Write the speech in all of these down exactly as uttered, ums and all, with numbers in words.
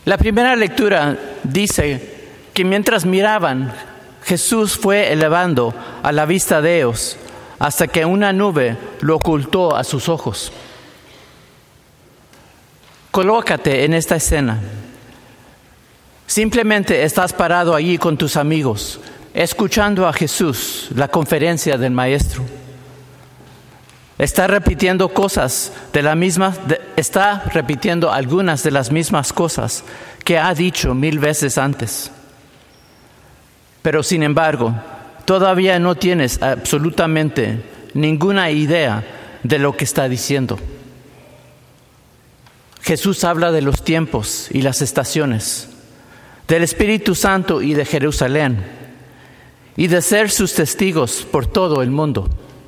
La primera lectura dice que mientras miraban, Jesús fue elevando a la vista de ellos hasta que una nube lo ocultó a sus ojos. Colócate en esta escena. Simplemente estás parado allí con tus amigos, escuchando a Jesús, la conferencia del Maestro. Está repitiendo cosas de la misma, de, está repitiendo algunas de las mismas cosas que ha dicho mil veces antes. Pero sin embargo, todavía no tienes absolutamente ninguna idea de lo que está diciendo. Jesús habla de los tiempos y las estaciones, del Espíritu Santo y de Jerusalén, y de ser sus testigos por todo el mundo.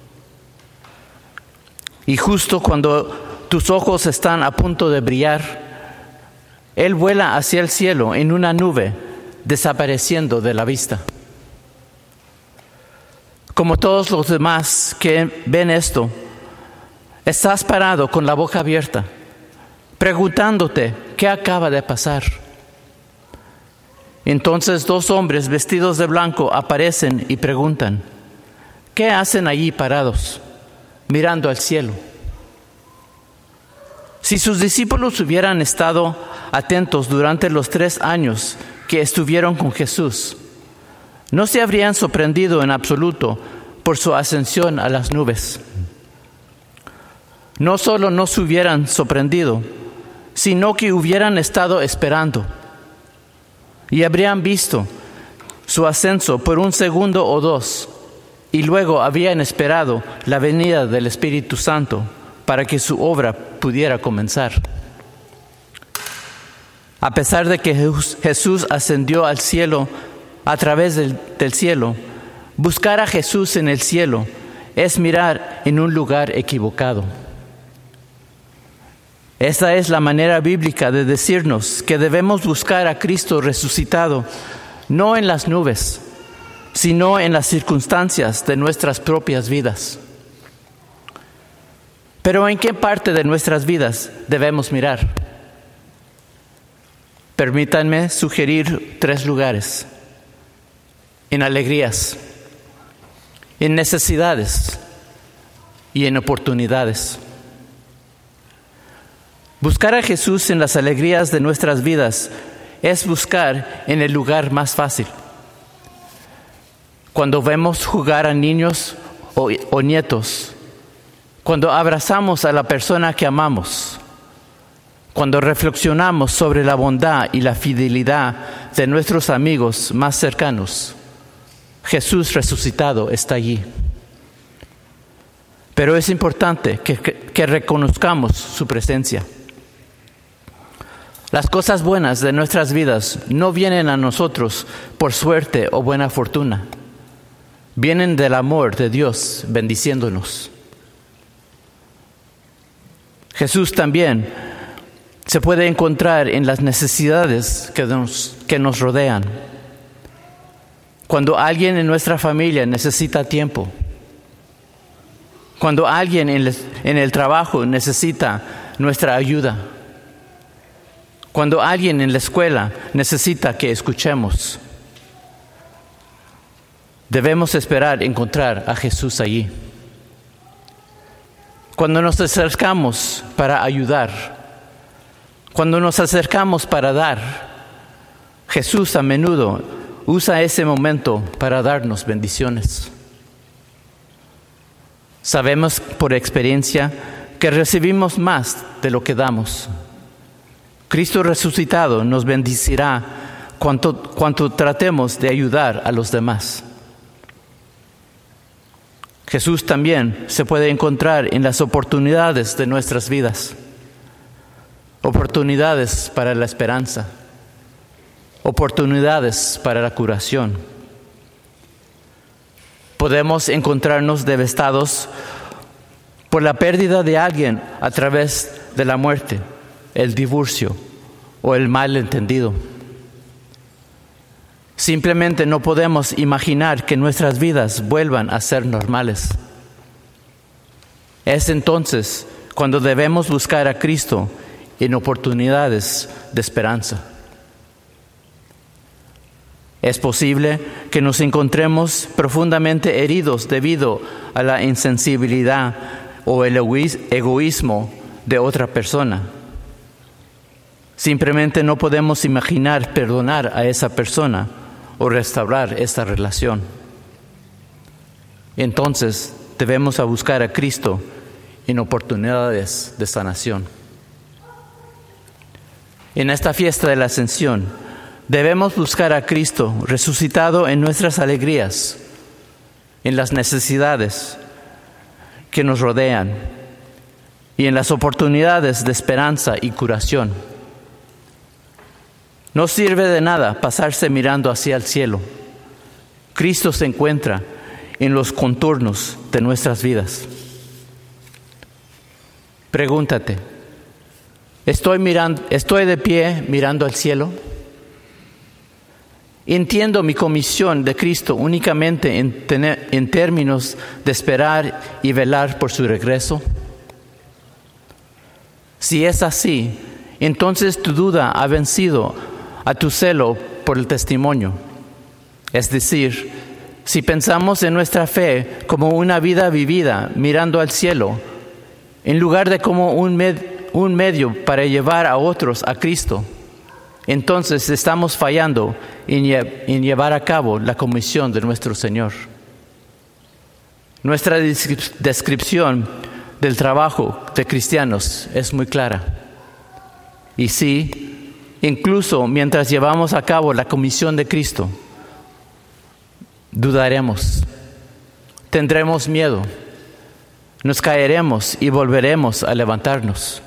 Y justo cuando tus ojos están a punto de brillar, Él vuela hacia el cielo en una nube, desapareciendo de la vista. Como todos los demás que ven esto, estás parado con la boca abierta, preguntándote qué acaba de pasar. Entonces dos hombres vestidos de blanco aparecen y preguntan, ¿qué hacen allí parados, mirando al cielo? Si sus discípulos hubieran estado atentos durante los tres años que estuvieron con Jesús, no se habrían sorprendido en absoluto por su ascensión a las nubes. No solo no se hubieran sorprendido, sino que hubieran estado esperando y habrían visto su ascenso por un segundo o dos, y luego habrían esperado la venida del Espíritu Santo para que su obra pudiera comenzar. A pesar de que Jesús ascendió al cielo a través del, del cielo, buscar a Jesús en el cielo es mirar en un lugar equivocado. Esta es la manera bíblica de decirnos que debemos buscar a Cristo resucitado, no en las nubes, sino en las circunstancias de nuestras propias vidas. Pero ¿en qué parte de nuestras vidas debemos mirar? Permítanme sugerir tres lugares: en alegrías, en necesidades y en oportunidades. Buscar a Jesús en las alegrías de nuestras vidas es buscar en el lugar más fácil. Cuando vemos jugar a niños o, o nietos, cuando abrazamos a la persona que amamos, cuando reflexionamos sobre la bondad y la fidelidad de nuestros amigos más cercanos, Jesús resucitado está allí. Pero es importante que, que, que reconozcamos su presencia. Las cosas buenas de nuestras vidas no vienen a nosotros por suerte o buena fortuna. Vienen del amor de Dios bendiciéndonos. Jesús también se puede encontrar en las necesidades que nos, que nos rodean. Cuando alguien en nuestra familia necesita tiempo, cuando alguien en el, en el trabajo necesita nuestra ayuda, cuando alguien en la escuela necesita que escuchemos, debemos esperar encontrar a Jesús allí. Cuando nos acercamos para ayudar, cuando nos acercamos para dar, Jesús a menudo usa ese momento para darnos bendiciones. Sabemos por experiencia que recibimos más de lo que damos. Cristo resucitado nos bendecirá cuanto, cuanto tratemos de ayudar a los demás. Jesús también se puede encontrar en las oportunidades de nuestras vidas. Oportunidades para la esperanza. Oportunidades para la curación. Podemos encontrarnos devastados por la pérdida de alguien a través de la muerte, el divorcio o el malentendido. Simplemente no podemos imaginar que nuestras vidas vuelvan a ser normales. Es entonces cuando debemos buscar a Cristo en oportunidades de esperanza. Es posible que nos encontremos profundamente heridos debido a la insensibilidad o el egoísmo de otra persona. Simplemente no podemos imaginar perdonar a esa persona o restaurar esta relación. Entonces debemos a buscar a Cristo en oportunidades de sanación. En esta fiesta de la Ascensión, debemos buscar a Cristo resucitado en nuestras alegrías, en las necesidades que nos rodean y en las oportunidades de esperanza y curación. No sirve de nada pasarse mirando hacia el cielo. Cristo se encuentra en los contornos de nuestras vidas. Pregúntate, ¿estoy mirando, estoy de pie mirando al cielo? ¿Entiendo mi comisión de Cristo únicamente en, tener, en términos de esperar y velar por su regreso? Si es así, entonces tu duda ha vencido a tu celo por el testimonio. Es decir, si pensamos en nuestra fe como una vida vivida mirando al cielo, en lugar de como un, med, un medio para llevar a otros a Cristo, entonces estamos fallando en, en llevar a cabo la comisión de nuestro Señor. Nuestra descripción del trabajo de cristianos es muy clara. Y sí, incluso mientras llevamos a cabo la comisión de Cristo, dudaremos, tendremos miedo, nos caeremos y volveremos a levantarnos.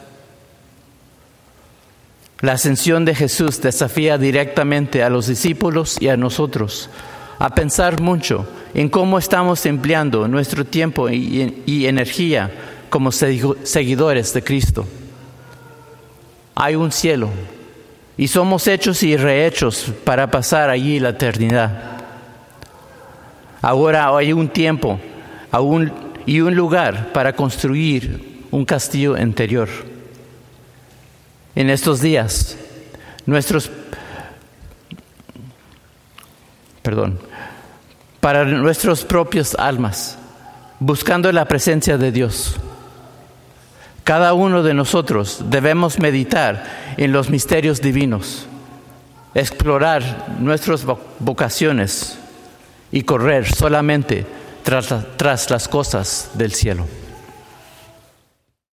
La ascensión de Jesús desafía directamente a los discípulos y a nosotros a pensar mucho en cómo estamos empleando nuestro tiempo y, y energía como seguidores de Cristo. Hay un cielo y somos hechos y rehechos para pasar allí la eternidad. Ahora hay un tiempo aún, y un lugar para construir un castillo interior. En estos días, nuestros, perdón, para nuestros propios almas, buscando la presencia de Dios. Cada uno de nosotros debemos meditar en los misterios divinos, explorar nuestras vocaciones y correr solamente tras, tras las cosas del cielo.